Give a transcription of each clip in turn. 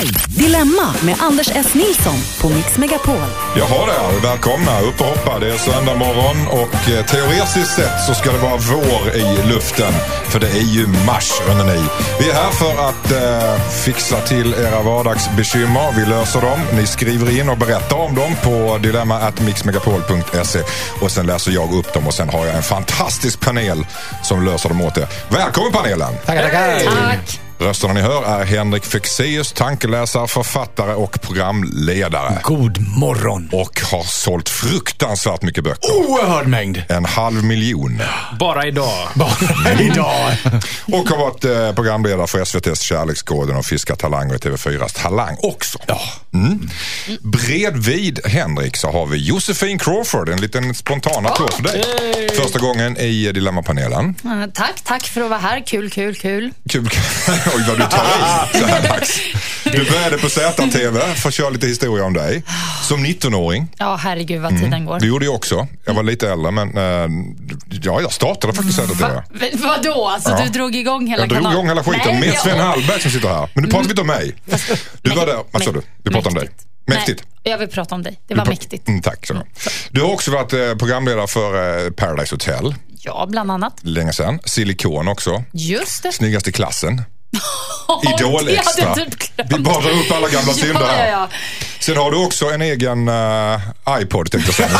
Dilemma med Anders S. Nilsson på Mix Megapol. Jaha där, välkomna, upp och hoppa. Det är söndag morgon och teoretiskt sett så ska det vara vår i luften. För det är ju mars, undrar ni. Vi är här för att fixa till era vardagsbekymmer. Vi löser dem, ni skriver in och berättar om dem på dilemma@mixmegapol.se. Och sen läser jag upp dem och sen har jag en fantastisk panel som löser dem åt er. Välkommen panelen! Tackar. Tack! Rösterna ni hör är Henrik Fexeus, tankeläsare, författare och programledare. God morgon. Och har sålt fruktansvärt mycket böcker. Oerhörd mängd. 500 000. Bara idag. Idag. Och har varit programledare för SVT:s Kärlekskoden och Fiska talanger i TV4s Talang också. Ja. Bredvid Henrik så har vi Josefin Crawford. En liten spontan applåd för dig. Första gången i Dilemma-panelen. Tack för att vara här. Kul. Kul. Oj, vad du tar i så här dags. Du började på ZTV för att köra lite historia om dig. Som 19-åring. Ja, herregud vad tiden går. Det gjorde jag också. Jag var lite äldre, men jag startade faktiskt ZTV. Vadå? Alltså du drog igång hela kanalen? Jag drog igång hela skiten med Sven Hallberg som sitter här. Men nu pratar vi inte om mig. Du var där, vad sa du? Vi pratar om dig. Mäktigt. Nej, jag vill prata om dig. Det var mäktigt. Tack så. Du har också varit programledare för Paradise Hotel. Ja, bland annat. Länge sedan. Silikon också. Just det. Snyggast i klassen. Idol det extra. hade du glömt. Vi badar upp alla gamla synder här. Ja. Sen har du också en egen iPod, tänkte jag säga.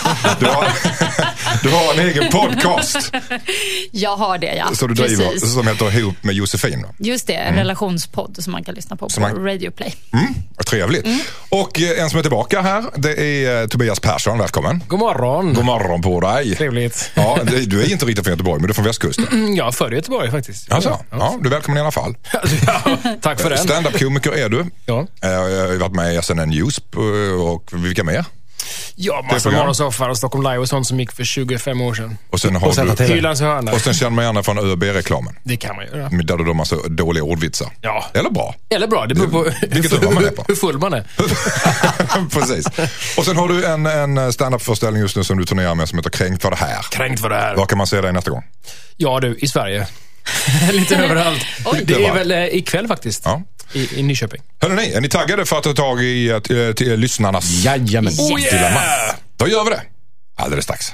Du har en egen podcast. Jag har det, ja. Så du driver, som heter Ihop med Josefin. Just det, en relationspodd som man kan lyssna på Radio Play. Trevligt. Och en som är tillbaka här, det är Tobias Persson. Välkommen. God morgon. God morgon på dig. Trevligt. Ja, du är inte riktigt från Göteborg, men du är från västkusten. Jag är född i Göteborg faktiskt. Alltså, ja, du är välkommen i alla fall. Ja, tack för den. Stand-up-komiker är du. Ja. Jag har varit med i SNN News och vilka mer? Ja, massa morgonsoffar och Stockholm Live och sånt som gick för 25 år sedan. Och sen har du Hylands hörna. Och sen känner man gärna från ÖB-reklamen. Det kan man göra. Där du har massa dåliga ordvitsar. Ja. Eller bra. Eller bra, det beror på hur full man är. Precis. Och sen har du en stand-up-föreställning just nu som du turnerar med som heter Kränkt för det här. Kränkt för det här. Var kan man se dig nästa gång? Ja du, i Sverige. Lite överallt. Det är väl ikväll faktiskt. Ja. I Nyköping. Hörrni, är ni taggade för att ta tag i till lyssnarnas Jajamän. dilemma? Då gör vi det. Alldeles strax.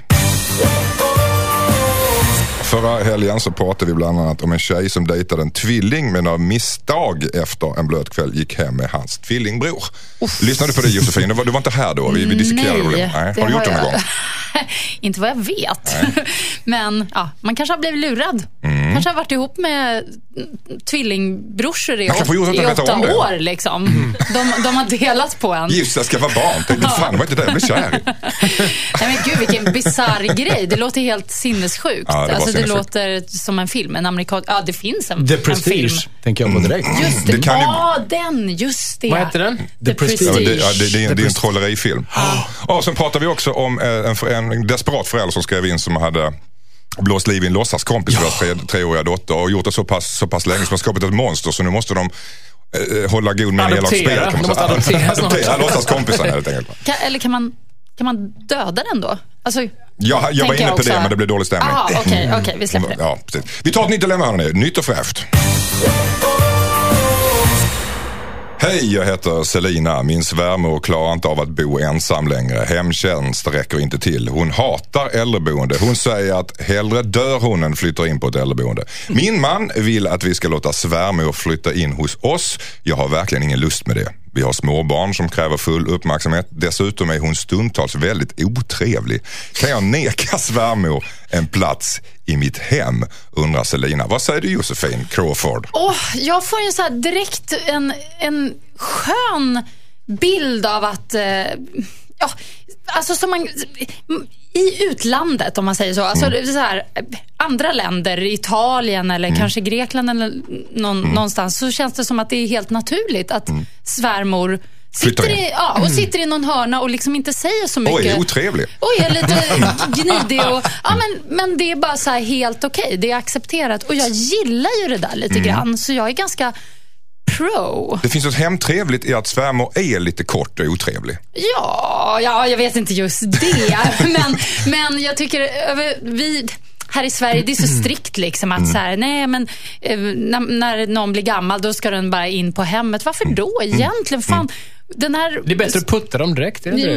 Förra helgen så pratade vi bland annat om en tjej som dejtade en tvilling men av misstag efter en blöt kväll gick hem med hans tvillingbror. Lyssnade du på det, Josefin? Du var inte här då, vi diskuterade det. Nej, har du gjort det någon gång? Inte vad jag vet. Men ja, man kanske har blivit lurad. Kanske har varit ihop med tvillingbrorsor i 8 år liksom. De har delat på en. Gifta ska vara barn. Tänkte, fan, det var inte det jag blev kär i. Nej men gud, vilken bizarr grej. Det låter helt sinnessjukt. Ja, det låter som en film, en amerikan. Ja, det finns en The Prestige, en film. tänker jag på direkt. Just det. Det kan just det. Vad heter den? The Prestige. Det är en trollerifilm. Och sen pratar vi också om en desperat förälder som skrev in som hade blåst liv i en låtsaskompis för deras 3-åriga dotter och gjort det så pass länge som har skapat ett monster, så nu måste de hålla god med en elak spel. De måste adoptera låtsaskompisar helt enkelt. Eller kan man döda den då? Alltså, jag var inne på det, men det blev dålig stämning. Okej, vi släpper det. Ja, precis. Vi tar ett nytt dilemma, hörni. Nytt och fräscht. Hej, jag heter Selina. Min svärmor klarar inte av att bo ensam längre. Hemtjänst räcker inte till. Hon hatar äldreboende. Hon säger att hellre dör hon än flyttar in på ett äldreboende. Min man vill att vi ska låta svärmor flytta in hos oss. Jag har verkligen ingen lust med det. Vi har småbarn som kräver full uppmärksamhet. Dessutom är hon stundtals väldigt otrevlig. Kan jag neka svärmor en plats i mitt hem, undrar Selina. Vad säger du, Josefin Crawford? Jag får ju så här direkt en skön bild av att alltså som man i utlandet, om man säger så, alltså så här, andra länder, Italien eller kanske Grekland eller någonstans, så känns det som att det är helt naturligt att svärmor sitter i någon hörna och liksom inte säger så mycket. Oj, är otrevlig. Oj, är lite gnidig och men det är bara så här helt okej. Det är accepterat och jag gillar ju det där lite grann, så jag är ganska pro. Det finns något hemtrevligt i att svärmor är lite kort och otrevlig. Ja, jag vet inte just det. men jag tycker här i Sverige, det är så strikt liksom att så här, nej men när någon blir gammal då ska den bara in på hemmet. Varför då egentligen? Fan, den här... Det är bättre att putta dem direkt, är det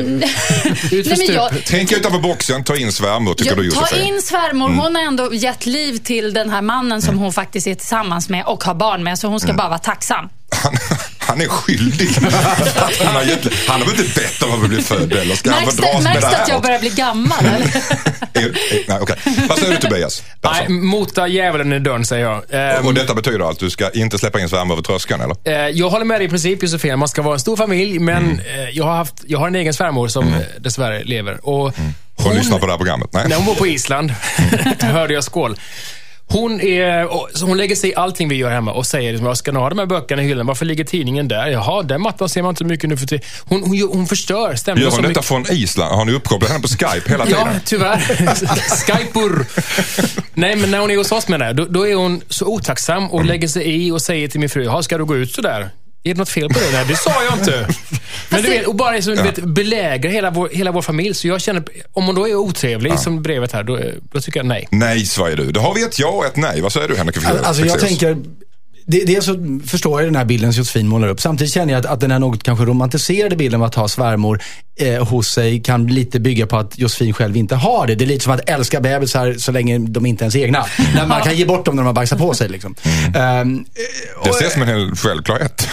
det? Tänk utanför boxen, ta in svärmor, tycker du, Josefin? Ta in svärmor, hon har ändå gett liv till den här mannen som hon faktiskt är tillsammans med och har barn med, så hon ska bara vara tacksam. Han är skyldig. Han har väl inte bett om att bli född, eller ska han få dras med det här? Märks det att jag börjar bli gammal, eller? Nej, okej. Vad säger du, Tobias? Nej, mota djävulen i dörren, säger jag. Och detta betyder att du ska inte släppa in svärmor över tröskeln, eller? Jag håller med dig i princip, Josefin. Man ska vara en stor familj, men jag har en egen svärmor som dessvärre lever. Och hon lyssnar på det här programmet? Nej. När hon var på Island hörde jag skål. Hon lägger sig i allting vi gör hemma och säger liksom, jag ska ha de här böckerna i hyllan. Varför ligger tidningen där? Jaha, den mattan ser man inte mycket nu för tid. Hon förstör stämningen. Gör hon detta från Island? Har ni uppkopplat henne på Skype hela tiden? Ja, tyvärr. Skypor. Nej, men när hon är hos oss med det, då är hon så otacksam och lägger sig i och säger till min fru, ja, ska du gå ut så där? Är det något fel på det? Nej, det sa jag inte. Men du vet, och bara så, belägrar hela vår familj. Så jag känner, om hon då är otrevlig som brevet här, då tycker jag nej. Nej, svarar du. Då har vi ett ja och ett nej. Vad säger du, Henrik? Alltså jag tänker... Dels så förstår jag den här bilden som Josefin målar upp. Samtidigt känner jag att den här något kanske romantiserade bilden av att ha svärmor hos sig kan lite bygga på att Josefin själv inte har det. Det är lite som att älska bebisar så länge de inte ens är egna. När man kan ge bort dem när de har bajsat på sig. Liksom. Det ses som en hel självklarhet.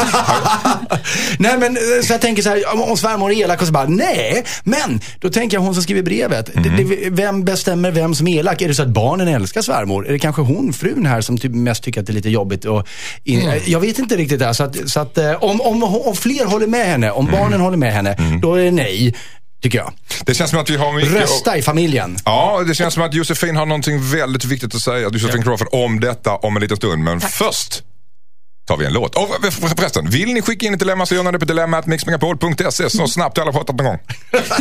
Nej, men så jag tänker så här, om svärmor är elak och så bara, nej. Men då tänker jag hon som skriver brevet. Vem bestämmer vem som är elak? Är det så att barnen älskar svärmor? Är det kanske hon, frun här, som mest tycker att det är lite jobbigt? Jag vet inte riktigt där. Så att om fler håller med henne, om barnen håller med henne, då är det nej, tycker jag. Det känns som att vi har mycket... Rösta i familjen. Ja, det känns som att Josefin har någonting väldigt viktigt att säga, Josefin Crawford, om detta om en liten stund. Men först tar vi en låt. Och förresten, vill ni skicka in ett dilemma så gör ni det på dilemma@mixmegapol.se så snabbt alla pratat någon gång.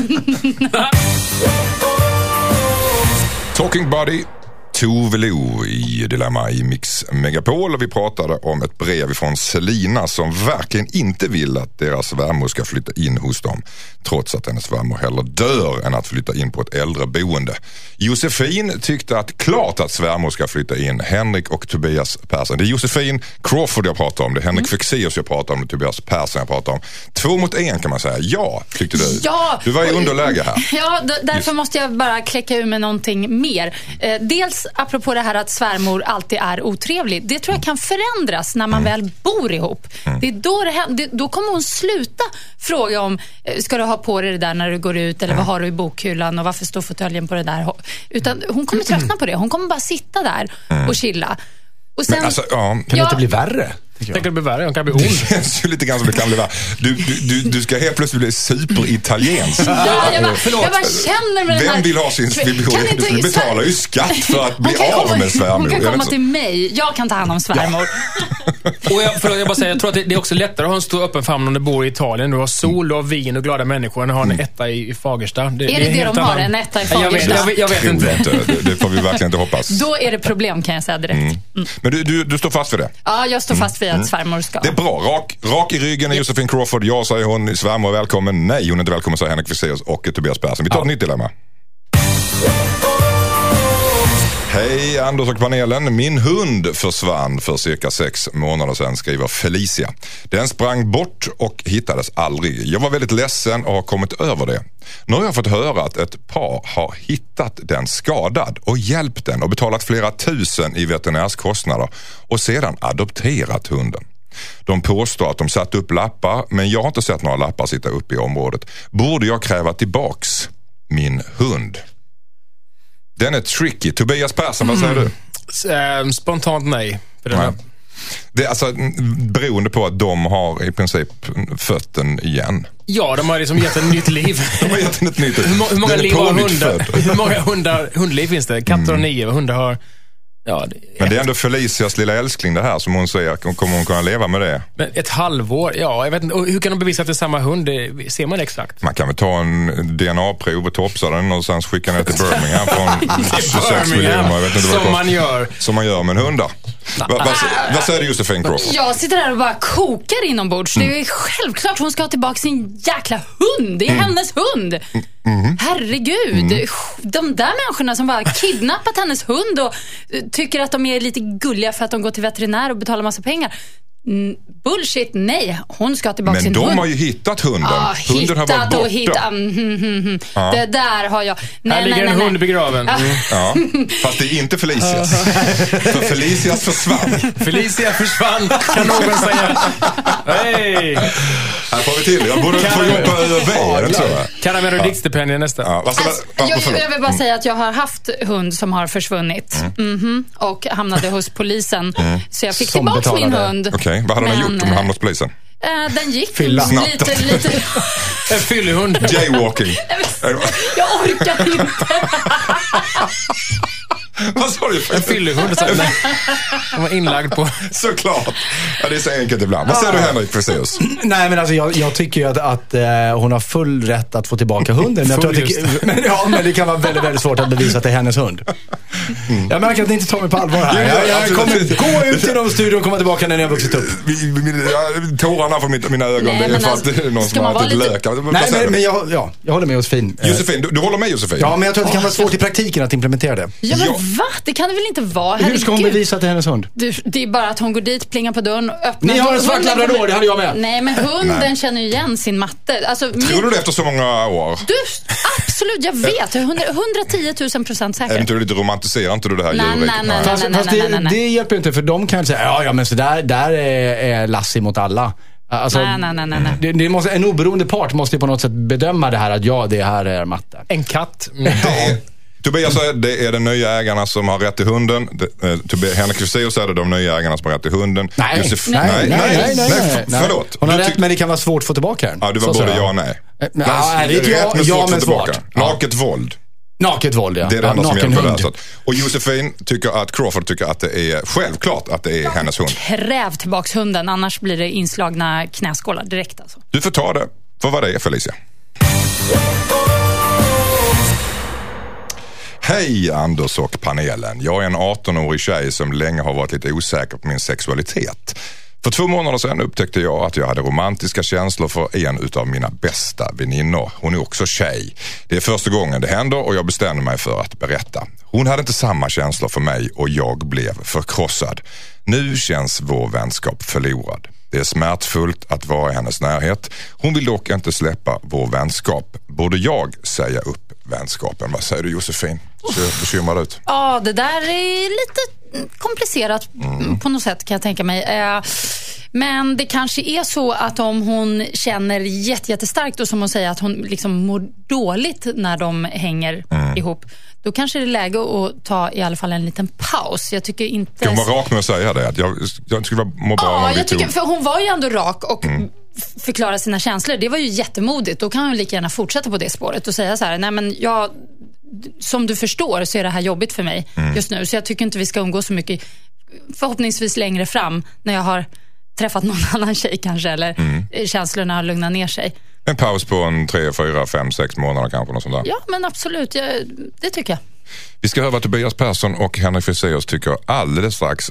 Talking Buddy, Tove Lo i Dilemma i Mix Megapol, och vi pratade om ett brev från Selina som verkligen inte vill att deras svärmor ska flytta in hos dem, trots att hennes svärmor hellre dör än att flytta in på ett äldreboende. Josefin tyckte att klart att svärmor ska flytta in. Henrik och Tobias Persson. Det är Josefin Crawford jag pratar om, det är Henrik Fexeus jag pratar om, det är Tobias Persson jag pratar om. 2 mot 1 kan man säga. Ja, tyckte du. Ja, du var i underläge här. Ja, därför måste jag bara kläcka ur med någonting mer. Dels apropå det här att svärmor alltid är otrevlig. Det tror jag kan förändras när man väl bor ihop. Det är då kommer hon sluta fråga om, ska du ha på dig det där när du går ut, eller vad har du i bokhyllan och varför står fåtöljen på det där. Utan hon kommer tröttna på det. Hon kommer bara sitta där och chilla. Och sen, alltså, kan det inte bli värre? Tänker det bli värre? Hon kan bli ond. Det känns ju lite grann som det kan bli värre. Du ska helt plötsligt bli superitaliensk. Jag bara känner med den här... Vem vill ha sin svärmor? Du betalar ju skatt för att bli av med svärmor. Hon kan komma till mig. Jag kan ta hand om svärmor. Och jag tror att det är också lättare att ha en stor öppen famn om du bor i Italien. Du har sol och vin och glada människor. Du har en etta i Fagersta. Är det de har? En etta i Fagersta? Jag vet inte. Det får vi verkligen inte hoppas. Då är det problem, kan jag säga direkt. Men du står fast för det? Ja, jag står fast vid att svärmor ska. Det är bra. Rak i ryggen är Josefin Crawford. Ja, säger hon. Svärmor är välkommen. Nej, hon är inte välkommen, säger Henrik Fexeus och Tobias Persson. Vi tar ett nytt dilemma. Hej Anders och panelen. Min hund försvann för cirka 6 månader sedan, skriver Felicia. Den sprang bort och hittades aldrig. Jag var väldigt ledsen och har kommit över det. Nu har jag fått höra att ett par har hittat den skadad och hjälpt den och betalat flera tusen i veterinärskostnader och sedan adopterat hunden. De påstår att de satt upp lappar, men jag har inte sett några lappar sitta upp i området. Borde jag kräva tillbaks min hund? Den är tricky. Tobias Persson, vad säger du? Spontant nej. För den nej. Det är alltså beroende på att de har i princip fött den igen. Ja, de har liksom gett en nytt liv. De har gett ett nytt liv. Hur många liv har hundar? Hur många hundliv finns det? Katter och 9 hundar har... Ja, men det är ändå Felicias lilla älskling det här som hon säger. Kommer hon kunna leva med det? Men ett halvår, ja, jag vet inte. Och hur kan de bevisa att det är samma hund? Det ser man exakt. Man kan väl ta en DNA-prov och topsa den och sen skicka ner till Birmingham från 26 miljoner. Som man gör. Som man gör med en hund. Vad säger du, Josefin Crawford? Jag sitter där och bara kokar inombords. Det är ju självklart hon ska ha tillbaka sin jäkla hund. Det är hennes hund. Herregud. De där människorna som bara kidnappat hennes hund och tycker att de är lite gulliga för att de går till veterinär och betalar massa pengar. Bullshit, nej. Hon ska tillbaka sin hund. Men de har ju hittat hunden. Hunden har varit borta. Det där har jag. Här ligger en hund begraven. Ja, fast det är inte Felicias. För Felicias försvann. Felicia försvann, kan någon säga. Hej! Här får vi till. Jag borde få jobb på ÖV. Karamell och diktstipendier nästa. Jag vill bara säga att jag har haft hund som har försvunnit. Och hamnade hos polisen. Så jag fick tillbaka min hund. Okej, vad hade den gjort om den hamnade hos polisen? Den gick lite... En fyllehund. Jaywalking. Jag orkar inte. Vad sa du? En fyllehund. Den var inlagd på. Såklart. Ja, det är så enkelt ibland. Vad säger du, Henrik Fexeus? Nej, men alltså jag tycker ju att hon har full rätt att få tillbaka hunden. Men det kan vara väldigt, väldigt svårt att bevisa att det är hennes hund. Jag märker att ni inte tar mig på allvar här. Jag kommer gå ut genom studion och komma tillbaka när ni har vuxit upp. Tårarna från mina ögon. Det är för att det är någon som har ätit lök. Nej, men jag håller med Josefin. Josefin, du håller med Josefin? Ja, men jag tror att det kan vara svårt i praktiken att implementera det. Ja, men va? Det kan det väl inte vara? Hur ska hon bevisa att det är hennes hund? Det är bara att hon går dit, plingar på dörren och öppnar. Ni har en svart labrador, det hade jag med. Nej, men hunden känner ju igen sin matte. Alltså, tror du det efter så många år? Absolut, jag vet. 110 000% säker. Är inte du lite romantiserar inte du det här djurriket? Fast det hjälper inte, för de kan säga ja men så där är Lassie mot alla. Alltså, nej. Det måste, en oberoende part måste ju på något sätt bedöma det här att det här är matte. En katt. Tobias säger det är de nya ägarna som har rätt till hunden. Henrik Fexeus säger det de nya ägarna som har rätt till hunden. Nej. Förlåt. Hon har rätt, men det kan vara svårt att få tillbaka den. Ja, det var både ja och nej. Det är ja men svårt. Naket våld. Naket våld, ja. Det är det enda som hjälper där. Och Josefin tycker att Crawford tycker att det är självklart att det är hennes hund. Kräv tillbaks hunden, annars blir det inslagna knäskålar direkt alltså. Du får ta det för vad det är, Felicia. Hej Anders och panelen. Jag är en 18-årig tjej som länge har varit lite osäker på min sexualitet. För 2 månader sedan upptäckte jag att jag hade romantiska känslor för en utav mina bästa väninnor. Hon är också tjej. Det är första gången det händer och jag bestämde mig för att berätta. Hon hade inte samma känslor för mig och jag blev förkrossad. Nu känns vår vänskap förlorad. Det är smärtfullt att vara i hennes närhet. Hon vill dock inte släppa vår vänskap. Borde jag säga upp vänskapen? Vad säger du, Josefin? Ser bekymrad ut. Ja, det där är lite komplicerat på något sätt kan jag tänka mig. Men det kanske är så att om hon känner jättestarkt och som hon säger att hon liksom mår dåligt när de hänger ihop, då kanske det är läge att ta i alla fall en liten paus. Jag tycker inte... Kan man vara rak med att säga det? Att jag skulle må bra om jag tycker, för hon var ju ändå rak och förklara sina känslor. Det var ju jättemodigt. Då kan hon lika gärna fortsätta på det spåret och säga så här: nej men som du förstår så är det här jobbigt för mig just nu. Så jag tycker inte vi ska umgås så mycket. Förhoppningsvis längre fram när jag har träffat någon annan tjej kanske, eller känslorna har lugnat ner sig. En paus på en 3, 4, 5, 6 månader kanske, något sånt där. Ja, men absolut. Det tycker jag. Vi ska höra vad Tobias Persson och Henrik Fexeus tycker alldeles strax.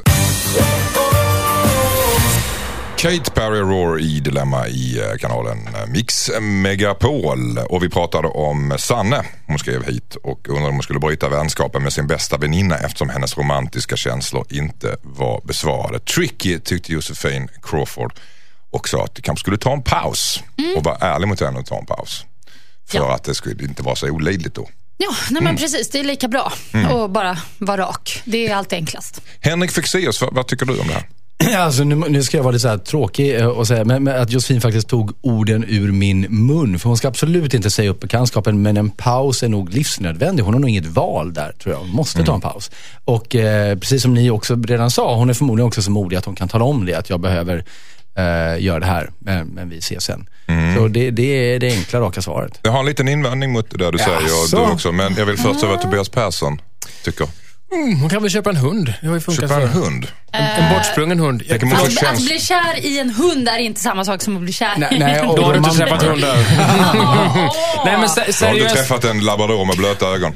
Kate Perry Roar i Dilemma i kanalen Mix Megapol. Och vi pratade om Sanne. Hon skrev hit och undrade om hon skulle bryta vänskapen med sin bästa väninna eftersom hennes romantiska känslor inte var besvarade. Tricky, tyckte Josefin Crawford, och sa att det kanske skulle ta en paus och vara ärlig mot henne och ta en paus. För att det skulle inte vara så olidligt då. Ja, nej men precis. Det är lika bra att bara vara rak. Det är allt enklast. Henrik Fexeus, vad tycker du om det här? Alltså, nu ska jag vara lite så här tråkig och säga men att Josefin faktiskt tog orden ur min mun. För hon ska absolut inte säga upp bekantskapen, men en paus är nog livsnödvändig. Hon har nog inget val där, tror jag. Hon måste ta en paus. Och precis som ni också redan sa, hon är förmodligen också så modig att hon kan tala om det, att jag behöver göra det här, men vi ses sen. Så det är det enkla, raka svaret. Jag har en liten invändning mot det där du säger och du också, men jag vill först säga vad Tobias Persson tycker. Hon kan väl köpa en hund. Det har ju funkat Köpa en för. hund? En bortsprungen hund. Att bli kär i en hund är inte samma sak som att bli kär i en Nej, Då har du inte träffat hundar. Nej, men Då har du seriöst. träffat en labrador med blöta ögon.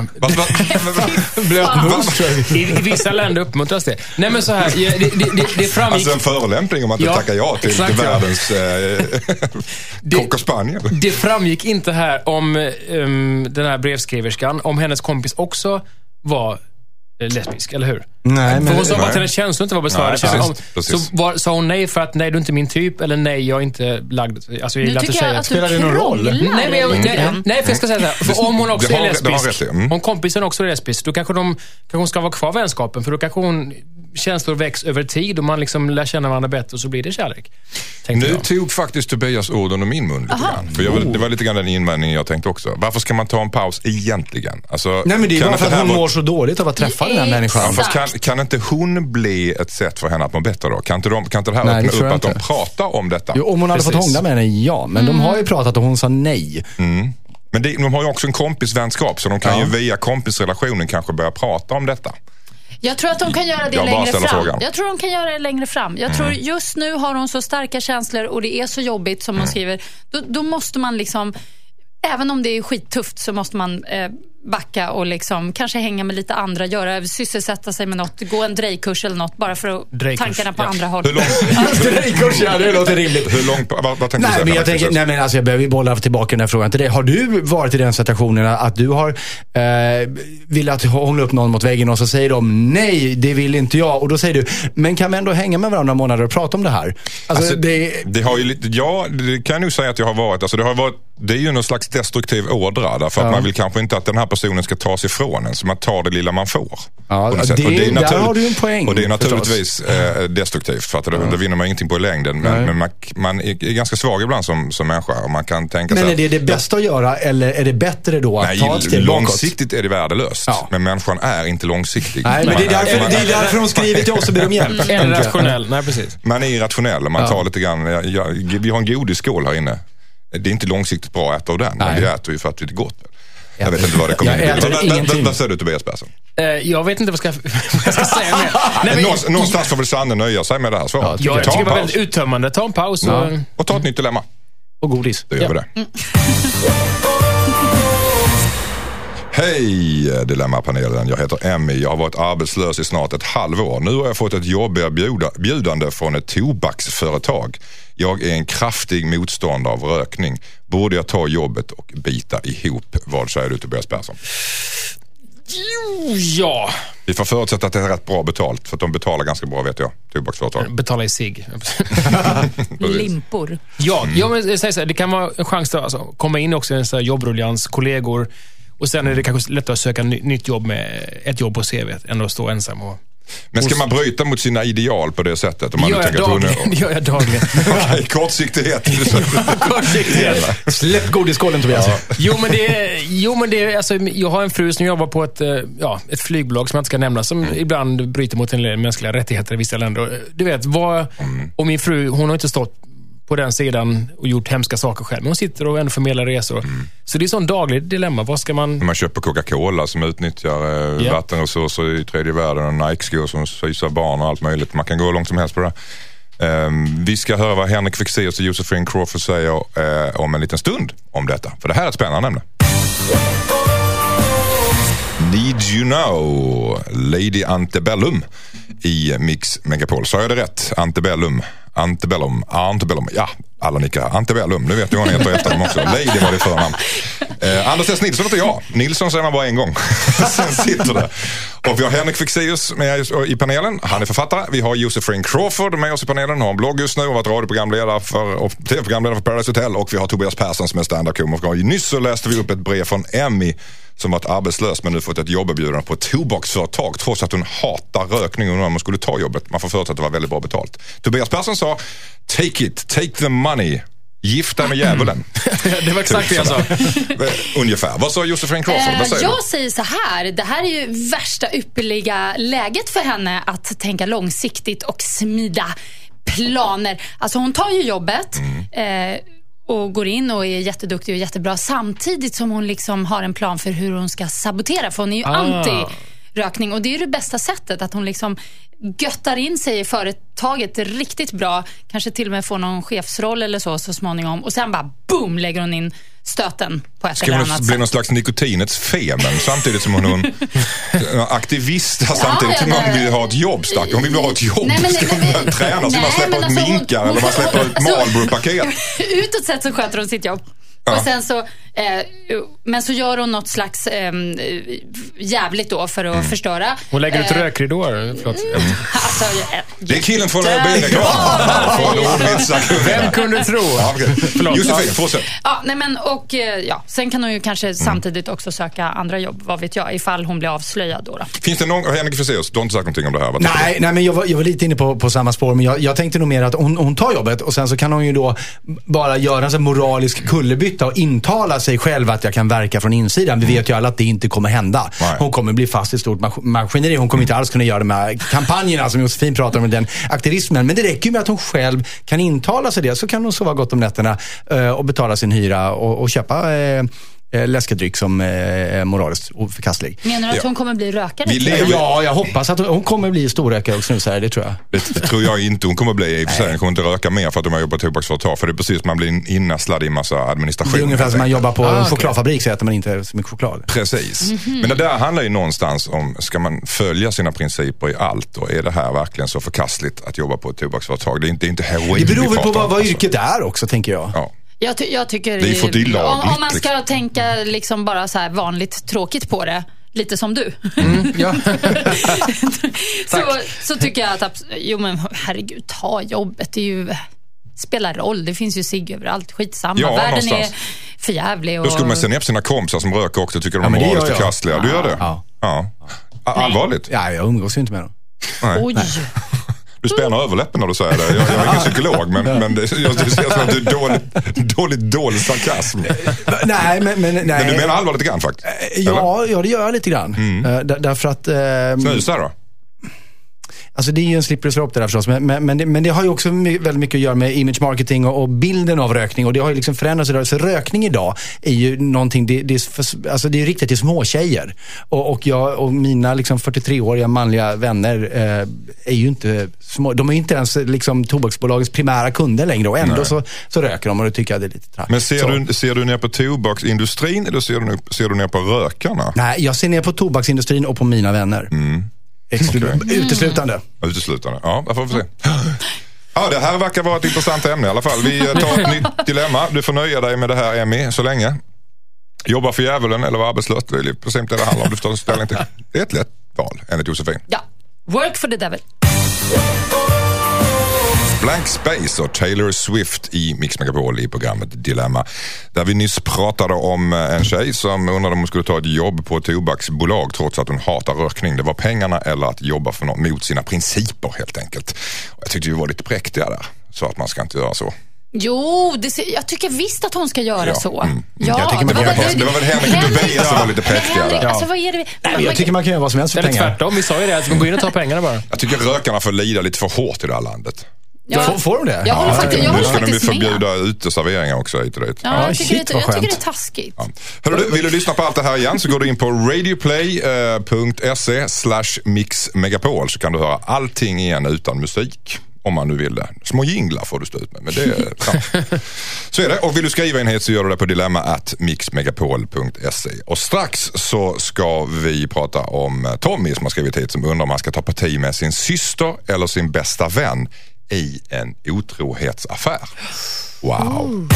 I vissa länder uppmuntras det. Nej, men så här. Det framgick... Alltså en förolämpning om att du tackar ja till världens kock och spaniel. Det framgick inte här om den här brevskriverskan, om hennes kompis också var lesbisk, eller hur? Nej, men hon sa bara att hennes känslor inte var besvarade. Precis. Så sa hon nej för att nej, du är inte min typ, eller nej, jag är inte lagd. Alltså, jag Nu gillar tycker inte jag säga att Spelar du det någon roll? krånglar. Nej, för jag ska säga så här. För om hon också Det har- är det har lesbisk, rätt i. om kompisen också är lesbisk, då kanske hon ska vara kvar vänskapen, för då kanske känslor väcks över tid och man liksom lär känna varandra bättre och så blir det kärlek. Nu tog faktiskt Tobias orden ur min mun lite grann. För det var lite grann den invändningen jag tänkte också. Varför ska man ta en paus egentligen? Alltså, Nej, men det är kan bara för inte att hon här vara- mår så dåligt av att träffa den här människan. Ja, fast kan inte hon bli ett sätt för henne att må bättre då? Kan inte det här Nej, det öppna tror upp jag att de inte. pratar om detta? Jo, om hon hade fått Precis. hångla med henne, ja. Men de har ju pratat och hon sa nej. Men de har ju också en kompisvänskap, så de kan ju via kompisrelationen kanske börja prata om detta. Jag tror att de kan göra det Jag bara längre ställer fram. frågan. Jag tror de kan göra det längre fram. Jag tror just nu har hon så starka känslor och det är så jobbigt som hon skriver. Då måste man liksom, även om det är skittufft, så måste man backa och liksom kanske hänga med lite andra, sysselsätta sig med något, gå en drejkurs eller något, bara för att Drejkurs, tankarna på ja. andra håll. Hur långt? Drejkurs, ja, det låter rimligt. Hur långt vad tänkte du Nej, säga? men jag tänker, nej, men alltså, jag behöver ju bolla tillbaka den här frågan till dig. Har du varit i den situationen att du har velat hångla upp någon mot väggen och så säger de nej, det vill inte jag, och då säger du, men kan vi ändå hänga med varandra månader och prata om det här? Alltså, Det har ju lite, det kan jag nog säga att jag har varit. Alltså det är ju någon slags destruktiv ådra, därför att man vill kanske inte att den här personen ska tas ifrån en, så man tar det lilla man får. Ja, på något sätt. det- Och är där har du en poäng, Och det är förstås. naturligtvis destruktivt, för att det vinner man ingenting på i längden. Men man är ganska svag ibland som människa, och man kan tänka men sig är det det bästa att göra, eller är det bättre då att ta ett steg bakåt? långsiktigt är det värdelöst. Ja. Men människan är inte långsiktig. Nej, men det är därför de skriver till oss och ber om hjälp. Eller tänker jag. rationell. Nej, precis. Man är irrationell och man tar lite grann. Vi har en godisskål här inne. Det är inte långsiktigt bra att äta av den, men vi äter ju för att det är gott. Jag vet inte vad det kommer Jag äter ingenting. Vad säger du, Tobias Persson? Jag vet inte vad jag ska säga mer. Nej, men, Någonstans får väl Sanne nöja sig med det här svaret. jag Ta tycker en det var paus väldigt uttömmande. Ta en paus och... och ta ett nytt dilemma. Och godis. Då gör vi det. Hej Dilemmapanelen, jag heter Emmy. Jag har varit arbetslös i snart ett halvår. Nu har jag fått ett jobberbjudande från ett tobaksföretag. Jag är en kraftig motståndare av rökning. Borde jag ta jobbet och bita ihop? Vad säger du, Tobias Persson? Ja, Vi får förutsätta att det är rätt bra betalt, för att de betalar ganska bra, vet jag, tobaksföretag. betala i sig. Limpor. Ja, men jag säger så här, det kan vara en chans att komma in också i en sån här jobbruljans, kollegor, och sen är det kanske lättare att söka nytt jobb med ett jobb på CV än att stå ensam. Men ska man bryta mot sina ideal på det sättet? Om man Det gör jag dagligen. Okej, kortsiktighet. Kortsiktighet. Släpp godisskålen, Tobias. Jo, men det är, alltså, jag har en fru som jobbar på ett flygbolag som jag inte ska nämna, som ibland bryter mot en del mänskliga rättigheter i vissa länder. Och, du vet, och min fru, hon har inte stått på den sidan och gjort hemska saker själv. Men hon sitter och ändå förmedlar resor. Så det är sån daglig dilemma. Vad ska man... Man köper Coca-Cola som utnyttjar vattenresurser i tredje världen, och Nike-skor som sys av barn och allt möjligt. Man kan gå långt som helst på det. Vi ska höra vad Henrik Fexeus och Josephine Crawford säger om en liten stund om detta. För det här är ett spännande ämne. Need You Know, Lady Antebellum i Mix Megapol. Så är det rätt? Antebellum. Ja, alla nickar. Antebellum, nu vet du vad han heter efter dem också. Lady var det förnamn. Anders S. Nilsson heter jag. Nilsson säger man bara en gång. Sen sitter det. Och vi har Henrik Fexeus med i panelen. Han är författare. Vi har Josephine Crawford med oss i panelen. Har en blogg just nu och varit radioprogramledare och tv-programledare för Paradise Hotel. Och vi har Tobias Persson som är stand-up-komiker. Nyss så läste vi upp ett brev från Emmy som varit arbetslös men nu fått ett jobberbjudande på ett tobaksföretag, trots att hon hatar rökning och om man skulle ta jobbet. Man får förutsätta att det var väldigt bra betalt. Tobias Persson sa, take the money. Gifta med djävulen. Det var exakt det jag sa. Ungefär. Vad sa Josephine Crawford? Vad säger Jag säger så här, det här är ju värsta ypperliga läget för henne att tänka långsiktigt och smida planer. Alltså hon tar ju jobbet och går in och är jätteduktig och jättebra, samtidigt som hon liksom har en plan för hur hon ska sabotera, för hon är ju anti rökning. Och det är det bästa sättet, att hon liksom göttar in sig i företaget riktigt bra. Kanske till och med får någon chefsroll eller så småningom. Och sen bara boom, lägger hon in stöten på ett eller annat sätt. Ska hon bli någon slags nikotinets Femen samtidigt som hon aktivist samtidigt som hon vill ha ett jobb, stack. Hon vill ha ett jobb. Ska hon träna så man släpper ett minkar eller man släpper ett Marlboro-paket? Utåt sett så sköter hon sitt jobb. Och sen så, men så gör hon något slags jävligt då för att förstöra. Hon lägger ut rökridåer. Alltså, det är killen från BRK. Vem kunde tro? Josefin, fortsätt. Ja, nej men och sen kan hon ju kanske samtidigt också söka andra jobb, vad vet jag, ifall hon blir avslöjad då. Finns det någon, Henrik Fexeus, du har inte sagt någonting om det här? Nej, men jag var lite inne på samma spår, men jag tänkte nog mer att hon tar jobbet och sen så kan hon ju då bara göra en sån moralisk kullerbytta och intala sig själv att jag kan verka från insidan. Vi vet ju alla att det inte kommer hända. Nej. Hon kommer bli fast i ett stort maskineri. Hon kommer inte alls kunna göra de här kampanjerna som Josefin pratar om, den aktivismen. Men det räcker ju med att hon själv kan intala sig det, så kan hon sova gott om nätterna och betala sin hyra och köpa läskedryck som är moraliskt oförkastlig. Menar du att hon kommer bli rökare? Ja, jag hoppas att hon kommer bli storrökare och snusare, det tror jag. Det tror jag inte hon kommer bli. Hon kommer inte röka mer för att de har jobbat tobaksföretag. För det är precis som man blir innastlad i massa administration. Det är ungefär som man jobbar på en chokladfabrik, så äter man inte så mycket choklad. Precis. Men det där handlar ju någonstans om, ska man följa sina principer i allt, och är det här verkligen så förkastligt att jobba på ett tobaksföretag? Det är inte heroin. Det beror väl på vad yrket är också, tänker jag. Ja. Jag tycker det är för om man ska tänka liksom bara så här vanligt tråkigt på det, lite som du. Ja. så tycker jag att men herregud, ta jobbet, det är ju, spelar roll, det finns ju sig överallt, skitsamma, ja, världen någonstans är för jävlig. Då skulle man se ner på sina kompisar som röker också, tycker de är moraliskt förkastliga. Du gör det? Ja. Allvarligt? Ja, jag umgås ju inte med dem. Nej. Oj. Du spänner överläppen när du säger det. Jag är ingen psykolog, men det ser som att det är dålig sarkasm. Nej, men du menar allvarligt grann faktiskt? Ja, det gör jag lite grann. Därför att... Snusa då? Alltså det är ju en slippery slope det där förstås, men det har ju också väldigt mycket att göra med image marketing och bilden av rökning, och det har ju liksom förändrats idag. Så rökning idag är ju någonting, det är riktat till små tjejer. Och jag och mina liksom 43-åriga manliga vänner är ju inte små, de är inte ens liksom tobaksbolagets primära kunder längre, och ändå så röker de, och det tycker jag det är lite trakt. Men ser du ner på tobaksindustrin eller ser du ner på rökarna? Nej, jag ser ner på tobaksindustrin och på mina vänner. Uteslutande. Ja, där får vi se. Ja, det här verkar vara ett intressant ämne i alla fall. Vi tar ett nytt dilemma. Du får nöja dig med det här, Emmy, så länge. Jobba för djävulen eller vara arbetslös. Det är precis det handlar om. Du får ta ställning till. Det är ett lätt val, enligt Josefin. Ja, work for the devil. Blank Space och Taylor Swift i Mix Megapol i programmet Dilemma. Där vi nyss pratade om en tjej som undrade om hon skulle ta ett jobb på ett tobaksbolag trots att hon hatar rökning. Det var pengarna eller att jobba för något mot sina principer helt enkelt. Och jag tyckte vi var lite präktiga där, så att man ska inte göra så. Jo, jag tycker visst att hon ska göra så. Ja, jag tycker det var väl Henrik Tobias som var lite präktigare. Alltså, vad är det? Nej, jag tycker man kan göra vad som helst för pengar. pengar. Tvärtom, vi sa ju det, att man går in och tar pengarna bara. Jag tycker rökarna får lida lite för hårt i det här landet. Ja. Får de det? Jag håller nu ska de ju med. förbjuda uteserveringar också hit och dit. Ja, jag tycker det är taskigt. Ja. Hörru du, vill du lyssna på allt det här igen så går du in på radioplay.se/mixmegapol, så kan du höra allting igen utan musik. Om man nu vill det. Små jinglar får du stå ut med. Men det är så är det. Och vill du skriva en hit så gör du det på dilemma@mixmegapol.se. Och strax så ska vi prata om Tommy som har skrivit hit, som undrar om han ska ta parti med sin syster eller sin bästa vän i en otrohetsaffär. Wow.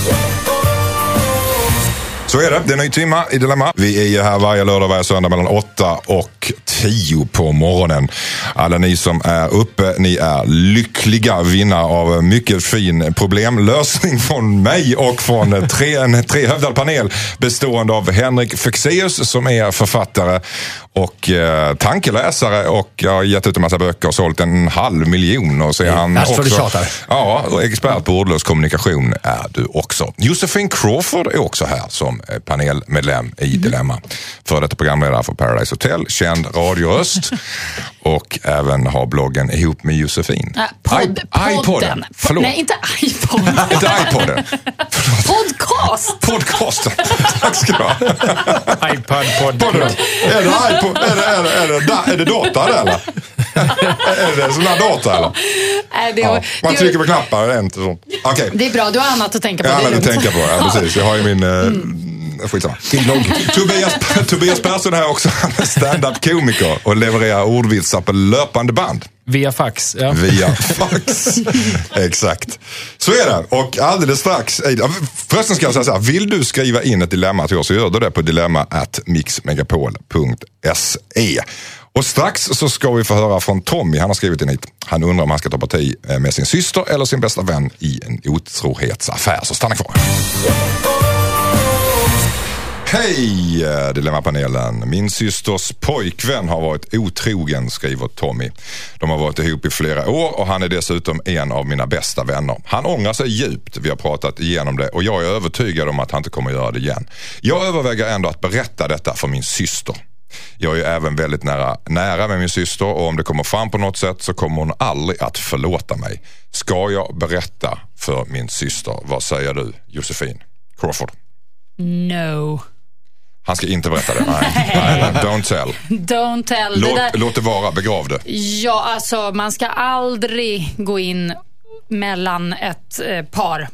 Så är det. Det är en ny timme i Dilemma. Vi är ju här varje lördag, varje söndag mellan 8 och 10 på morgonen. Alla ni som är uppe, ni är lyckliga vinnare av mycket fin problemlösning från mig och från en trehövdad panel bestående av Henrik Fexeus som är författare och tankeläsare och har gett ut en massa böcker och sålt 500 000. Och så är han också, och expert på ordlös kommunikation är du också. Josephine Crawford är också här som panelmedlem i Dilemma. För detta programledare för Paradise Hotel, känd radioröst och även har bloggen ihop med Josefin. iPodden. Förlåt. Nej, inte iPodden. Inte iPodden. Podcast. podcast. Podcasten. Tack ska du ha. iPad-podcast. Är det data eller? Är det sån här data eller? Ja, man trycker på knappar, det är inte så. Okay. Det är bra, du har annat att tänka på. Jag har annat att tänka på, ja, precis. Jag har ju min... Skitsamma. Tobias Persson här också. Han är stand-up-komiker och levererar ordvitsar på löpande band. Via fax, ja. Via fax. Exakt. Så är det. Och alldeles strax... Förresten ska jag säga så här. Vill du skriva in ett dilemma till oss så gör du det på dilemma@mixmegapol.se. Och strax så ska vi få höra från Tommy. Han har skrivit in hit. Han undrar om han ska ta parti med sin syster eller sin bästa vän i en otrohetsaffär. Så stanna kvar. Hej Dilemmapanelen. Min systers pojkvän har varit otrogen, skriver Tommy. De har varit ihop i flera år och han är dessutom en av mina bästa vänner. Han ångrar sig djupt, vi har pratat igenom det och jag är övertygad om att han inte kommer att göra det igen. Jag överväger ändå att berätta detta för min syster. Jag är även väldigt nära med min syster och om det kommer fram på något sätt så kommer hon aldrig att förlåta mig. Ska jag berätta för min syster? Vad säger du, Josefin Crawford? No. Han ska inte berätta det. Nej, don't tell. Don't tell. Låt det vara, begrav det. Ja, alltså man ska aldrig gå in mellan ett par.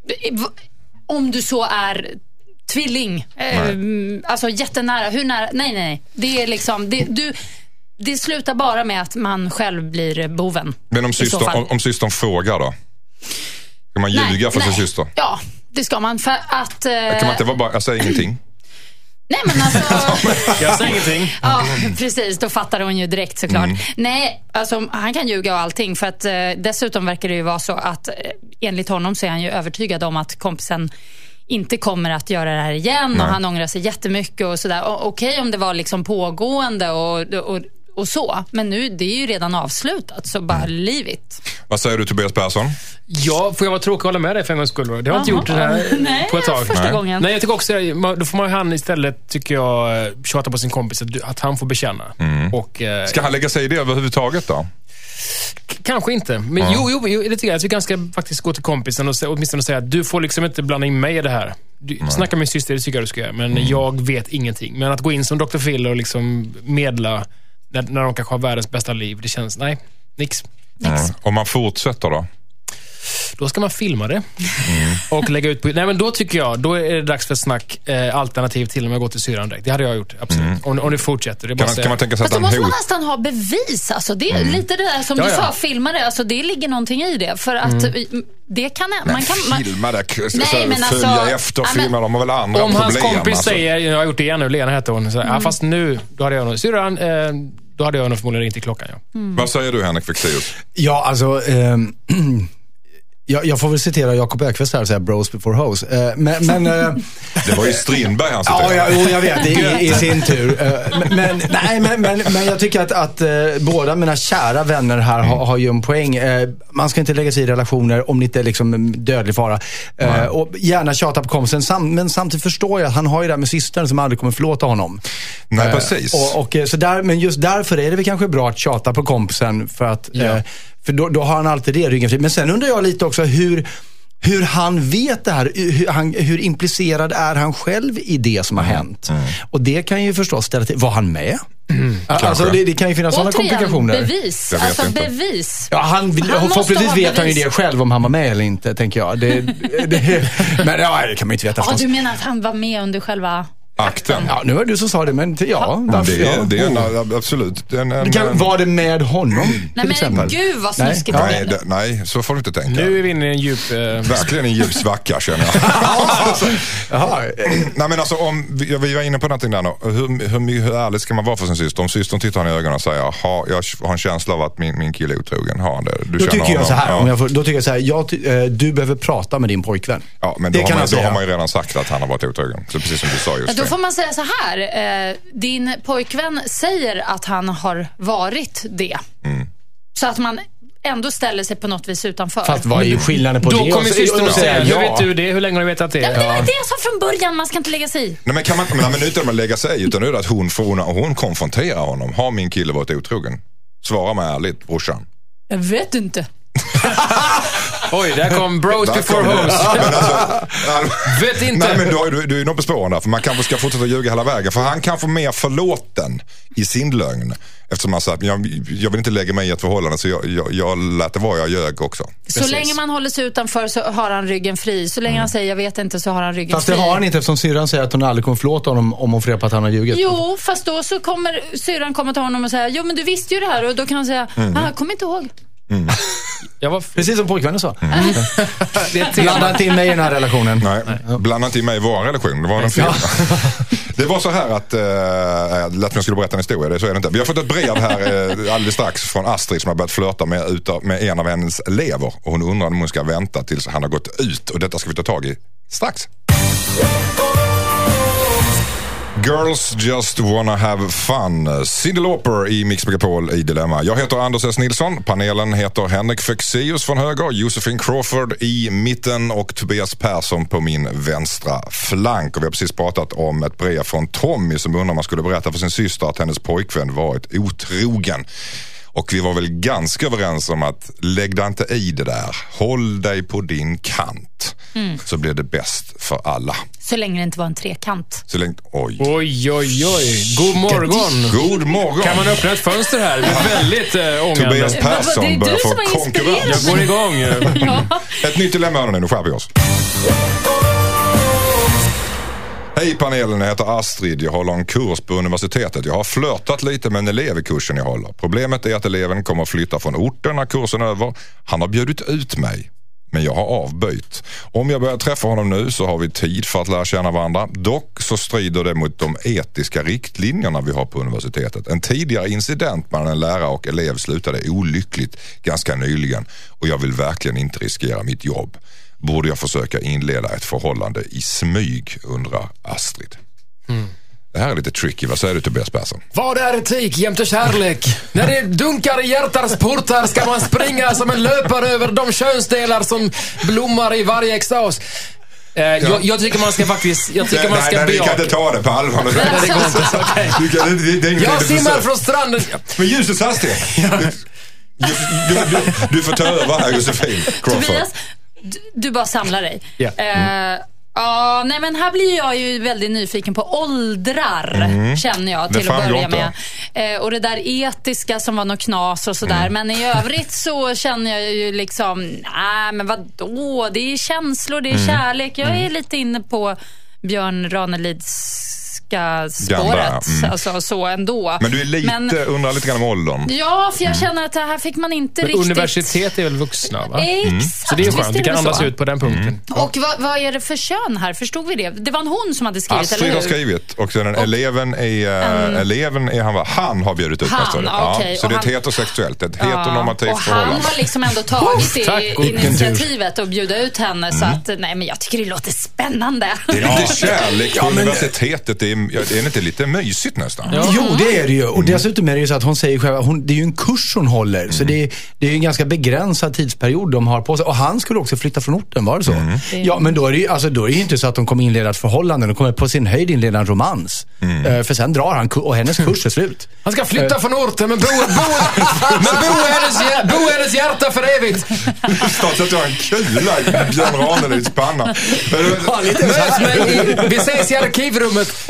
Om du så är tvilling. Alltså jättenära. Hur nära? Nej. Det är liksom... Det slutar bara med att man själv blir boven. Men om systern frågar då? Kan man ljuga för sin syster? Ja, det ska man. För att... Kan man inte vara bara... Jag säger ingenting. Nej, men alltså... Jag säger ingenting. Ja, precis. Då fattar hon ju direkt såklart. Nej, alltså han kan ljuga och allting. För att dessutom verkar det ju vara så att enligt honom så är han ju övertygad om att kompisen inte kommer att göra det här igen. Nej. Och han ångrar sig jättemycket och sådär. Okej, om det var liksom pågående och så. Men nu, det är ju redan avslutat. Så bara leave it. Vad säger du, Tobias Persson? Ja, får jag vara tråkig och hålla med dig för en gångs skull? Det har inte gjort det här på ett tag. Första gången. Nej, jag tycker också, då får han istället, tycker jag, tjata på sin kompis att han får bekänna. Och, ska han lägga sig i det överhuvudtaget då? Kanske inte. Men jo, det tycker jag att vi ganska faktiskt gå till kompisen och åtminstone säga att du får liksom inte blanda in mig i det här. Snacka med min syster, det tycker jag du ska göra. Men jag vet ingenting. Men att gå in som Dr. Phil och liksom medla när de kanske har världens bästa liv, det känns, nej, nix. Om man fortsätter då ska man filma det och lägga ut på... Nej, men då tycker jag, då är det dags för snack alternativ till om jag går till syran direkt. Det hade jag gjort, absolut. Om det fortsätter. Det kan man tänka sig att då måste man nästan ha bevis. Alltså, det är lite det där som du sa, filma det. Alltså, det ligger någonting i det. För att det kan... filma det, följa efter, filma dem och väl andra om problem. Om hans kompis säger, jag har gjort det igen nu, Lena heter hon. Så, fast nu, då hade jag nog... Syran, då hade jag nog förmodligen ringt i klockan, ja. Vad säger du, Henrik Fexeus? Ja, alltså... Jag får väl citera Jakob Öqvist här och säga bros before hoes. Men det var ju Strindberg han citerade. Ja, jag vet, i sin tur. Men jag tycker att båda mina kära vänner här har ju en poäng. Man ska inte lägga sig i relationer om det inte är liksom dödlig fara. Och gärna tjata på kompisen. Men samtidigt förstår jag att han har ju det med systern som aldrig kommer förlåta honom. Nej, precis. Men just därför är det väl kanske bra att tjata på kompisen för att... För då har han alltid det ryggen fri. Men sen undrar jag lite också hur han vet det här. Hur implicerad är han själv i det som har hänt? Och det kan ju förstås ställa till. Var han med? Alltså det kan ju finnas sådana komplikationer. Bevis. Alltså bevis. Ja, förhoppningsvis vet han ju det själv om han var med eller inte, tänker jag. Men det kan man inte veta. Ja, du menar att han var med under själva... akten. Ja, nu var det du som sa det, men det är absolut. Var det med honom? Nej, men gud vad snuskigt. Nej, så får du inte tänka. Nu är vi inne i en djup... Verkligen en djup svacka, känner jag. Nej, men alltså, vi var inne på någonting där nu. Hur ärligt ska man vara för sin syster? Om systern tittar han i ögonen och säger, jag har en känsla av att min kille är otrogen. Har han det? Då tycker jag så här, du behöver prata med din pojkvän. Ja, men då har man ju redan sagt att han har varit otrogen. Så precis som du sa just. Då får man säga så här, din pojkvän säger att han har varit det. Så att man ändå ställer sig på något vis utanför. Fast vad är ju skillnaden på då det? Då kommer systern att säga, hur vet du det? Hur länge har du vetat det? Ja, men det var det jag sa från början, man ska inte lägga sig i. Nej, men kan man inte man lägga sig i, utan nu är det att hon konfronterar honom. Har min kille varit otrogen? Svara mig ärligt, brorsan. Jag vet inte. Oj, där kom bros Där before kom det. hoes. Men alltså, Vet inte. Nej, men du är nog på spåren där. För man kanske ska fortsätta ljuga hela vägen. För han kan få mer förlåten i sin lögn. Eftersom han sa att jag vill inte lägga mig i ett förhållande, så jag lät det vara, jag ljög också. Så Precis. länge man håller sig utanför så har han ryggen fri. Så länge han säger jag vet inte så har han ryggen Fast fri. det har han inte, eftersom syrran säger att hon aldrig kommer förlåta honom om hon får reda på att han har ljugit. Jo, fast då så kommer syrran komma till honom och säga jo men du visste ju det här, och då kan han säga jag kommer inte ihåg. Jag var Precis som pojkvännen sa. det är Blanda inte in mig i den här relationen. Nej, blanda inte in mig i vår relation. Det var en film. Det var så här att lät mig jag skulle berätta en historia. Så är det inte. Vi har fått ett brev här alldeles strax från Astrid som har börjat flirta med en av hennes elever. Och hon undrar om hon ska vänta tills han har gått ut. Och detta ska vi ta tag i strax. Girls just wanna have fun. Cyndi Lauper i Mix Megapol i Dilemma. Jag heter Anders S. Nilsson. Panelen heter Henrik Fexeus från höger, Josefin Crawford i mitten och Tobias Persson på min vänstra flank. Och vi har precis pratat om ett brev från Tommy som undrar om man skulle berätta för sin syster att hennes pojkvän varit otrogen. Och vi var väl ganska överens om att lägg dig inte i det där. Håll dig på din kant. Så blir det bäst för alla. Så länge det inte var en trekant. Så länge, oj. Oj. God morgon. God morgon. Kan man öppna ett fönster här? Det är väldigt ångande. Tobias Persson Det är börjar du få som har konkurrens. inspirerat. Jag går igång. Ja. Ett nytt dilemma nu skärper vi oss. Hej panelen, jag heter Astrid. Jag håller en kurs på universitetet. Jag har flörtat lite med en elev i kursen jag håller. Problemet är att eleven kommer att flytta från orten när kursen är över. Han har bjudit ut mig, men jag har avböjt. Om jag börjar träffa honom nu så har vi tid för att lära känna varandra. Dock så strider det mot de etiska riktlinjerna vi har på universitetet. En tidigare incident mellan en lärare och elev slutade olyckligt ganska nyligen. Och jag vill verkligen inte riskera mitt jobb. Borde jag försöka inleda ett förhållande i smyg, undrar Astrid. Det här är lite tricky. Vad säger du Tobias Persson? Vad är etik jämte kärlek? När det dunkar i hjärtats portar ska man springa som en löpare över de könsdelar som blommar i varje extas. Jag tycker man ska faktiskt... Jag tycker man ska nej, vi kan bejaka. inte ta det på allvar. Det går inte. Okej. Jag simmar från stranden. Men ljusets hastighet. Du får ta över här, Josefin Crawford. Tobias, du bara samlar dig. Ja. Nej men här blir jag ju väldigt nyfiken på åldrar, känner jag till att börja med. Och det där etiska som var något knas och sådär. Men i övrigt så känner jag ju liksom, nej men vadå? Det är känslor, det är kärlek. Jag är lite inne på Björn Ranelids spåret, alltså så ändå. Men du är undrar lite grann om åldern. Ja, för jag känner att det här fick man inte Men riktigt. Universitet är väl vuxna, va? Exakt. Så det är skönt, du kan andas så. ut på den punkten. Och vad är det för kön här? Förstod vi det? Det var en hon som hade skrivit, Astrid eller hur? har skrivit och sen eleven är han har bjudit ut Han, okej. Så det är ett han- heterosexuellt, ett heteronormativt och han förhållande. har liksom ändå tagit tack, i vilken initiativet och bjuda ut henne. Så att, nej men jag tycker det låter spännande. Det är lite kärlek på universitetet, det är inte lite mysigt nästan. Ja. Jo, det är det ju. Och dessutom är det ju så att hon säger själv, det är ju en kurs hon håller. Så det är ju en ganska begränsad tidsperiod de har på sig. Och han skulle också flytta från orten, var det så? Ja, men då är det ju inte så att de kommer inleda ett förhållande. De kommer på sin höjd inleda en romans. För sen drar han och hennes kurs är slut. Han ska flytta från orten, men bo i hennes hjärta för evigt. Snart att du har en kula i Björn Ranelids panna. Möt mig vi ses i arkivrummet.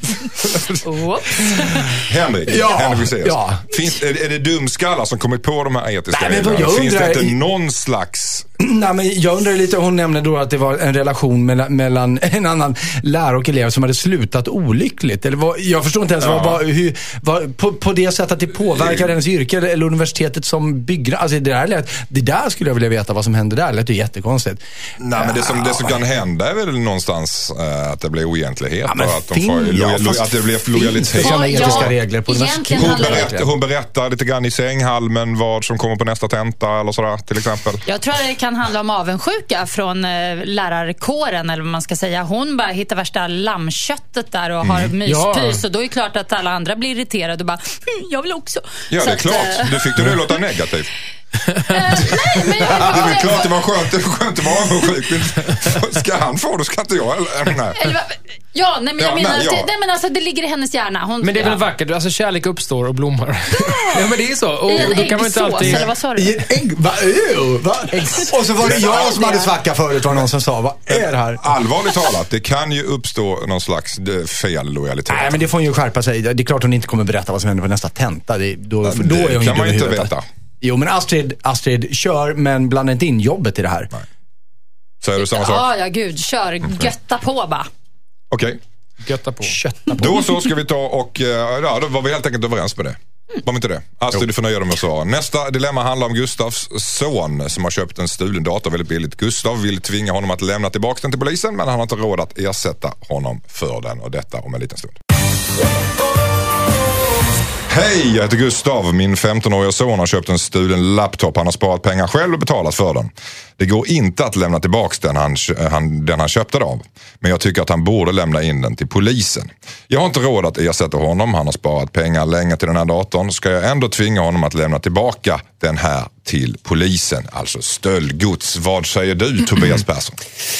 Henrik, vi ses. Ja. Är det dumskallar som kommit på de här etiska Nej, men reglerna? jag Finns det undrar- inte någon slags... Nej, men jag undrar lite, hon nämnde då att det var en relation mellan en annan lärare och elev som hade slutat olyckligt. Eller jag förstår inte ens på det sättet att det påverkar hennes yrke eller universitetet som byggare. Alltså det där skulle jag vilja veta vad som hände där. Det är jättekonstigt. Nej, men det som kan hända är väl någonstans att det blir oegentlighet men och att att det blir lojalitet. Sådana Ja, etiska regler på egentligen universitetet. handlar Hon berättar lite grann i sänghalmen vad som kommer på nästa tenta eller sådär till exempel. Jag tror att det kan handla om avundsjuka från lärarkåren, eller vad man ska säga. Hon bara hittar värsta lammköttet där och har myspys. Och då är det klart att alla andra blir irriterade och bara, jag vill också. Ja, Så det är att, klart. Du fick det låta negativt. nej, men Det är väl klart det var skönt att vara avundsjuk. Ska han få det, ska inte jag? Eller, nej. Ja, nej, men jag menar alltså, det ligger i hennes hjärna. Men det är väl vackert, alltså kärlek uppstår och blommar. Ja, men det är så. Och då kan man inte alltid... Eller vad sa du? I en ägg? Och så var det jag som hade svacka förut, var någon som sa, vad är det här? Allvarligt talat, det kan ju uppstå någon slags fel lojalitet. Nej, men det får hon ju skärpa sig. Det är klart hon inte kommer berätta vad som händer på nästa tenta. Då är hon kan man inte veta. Jo, men Astrid kör, men blanda inte in jobbet i det här. Nej. Säger du samma sak? Ja, gud, kör. Götta på bara. Okej. Götta på. Då så ska vi ta och då var vi helt enkelt överens med det. Var vi inte det? Astrid, du får nöja dig med att svara. Nästa dilemma handlar om Gustavs son som har köpt en stulen dator väldigt billigt. Gustav vill tvinga honom att lämna tillbaka den till polisen, men han har inte råd att ersätta honom för den, och detta om en liten stund. Hej, jag heter Gustav. Min 15-åriga son har köpt en stulen laptop. Han har sparat pengar själv och betalat för den. Det går inte att lämna tillbaka den han köpte av. Men jag tycker att han borde lämna in den till polisen. Jag har inte råd att ersätta honom. Han har sparat pengar länge till den här datorn. Ska jag ändå tvinga honom att lämna tillbaka den här till polisen? Alltså stöldgods. Vad säger du, Tobias Persson?